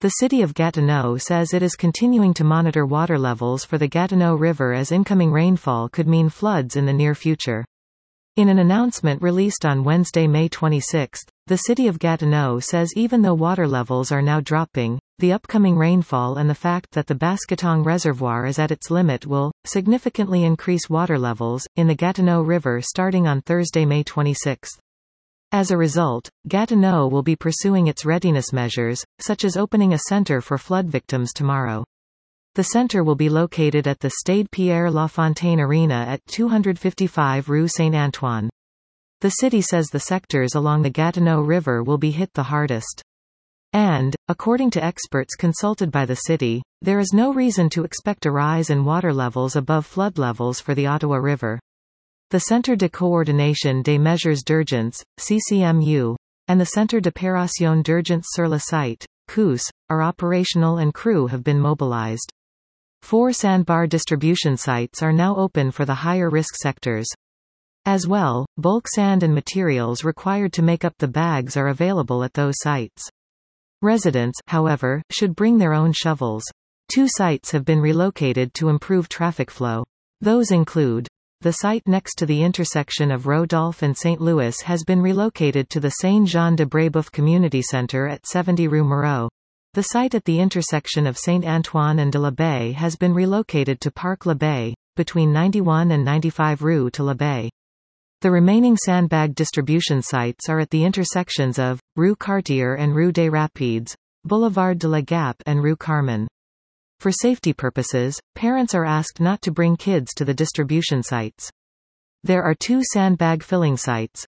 The city of Gatineau says it is continuing to monitor water levels for the Gatineau River as incoming rainfall could mean floods in the near future. In an announcement released on Wednesday, May 26, the city of Gatineau says even though water levels are now dropping, the upcoming rainfall and the fact that the Bascatong Reservoir is at its limit will significantly increase water levels in the Gatineau River starting on Thursday, May 26. As a result, Gatineau will be pursuing its readiness measures, such as opening a center for flood victims tomorrow. The center will be located at the Stade Pierre-Lafontaine Arena at 255 Rue Saint-Antoine. The city says the sectors along the Gatineau River will be hit the hardest. And, according to experts consulted by the city, there is no reason to expect a rise in water levels above flood levels for the Ottawa River. The Centre de Coordination des Mesures d'Urgence, CCMU, and the Centre d'Opération d'Urgence sur le site, COUS, are operational and crew have been mobilized. 4 sandbar distribution sites are now open for the higher risk sectors. As well, bulk sand and materials required to make up the bags are available at those sites. Residents, however, should bring their own shovels. 2 sites have been relocated to improve traffic flow. Those include: the site next to the intersection of Rodolphe and St. Louis has been relocated to the Saint-Jean-de-Brébeuf Community Center at 70 Rue Moreau. The site at the intersection of Saint-Antoine and de la Baie has been relocated to Parc La Baie, between 91 and 95 Rue to la Baie. The remaining sandbag distribution sites are at the intersections of Rue Cartier and Rue des Rapides, Boulevard de la Gap and Rue Carmen. For safety purposes, parents are asked not to bring kids to the distribution sites. There are 2 sandbag filling sites,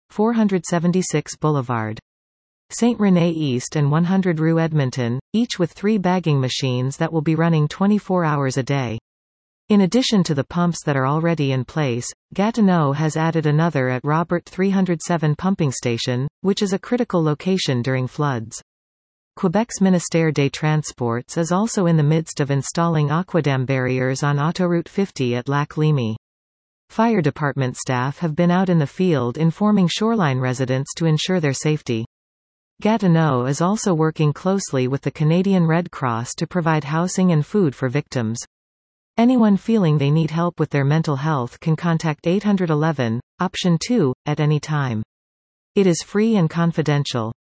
476 Boulevard Saint-René East and 100 Rue Edmonton, each with 3 bagging machines that will be running 24 hours a day. In addition to the pumps that are already in place, Gatineau has added another at Robert 307 pumping station, which is a critical location during floods. Quebec's Ministère des Transports is also in the midst of installing aquadam barriers on Autoroute 50 at Lac Limy. Fire department staff have been out in the field informing shoreline residents to ensure their safety. Gatineau is also working closely with the Canadian Red Cross to provide housing and food for victims. Anyone feeling they need help with their mental health can contact 811, option 2, at any time. It is free and confidential.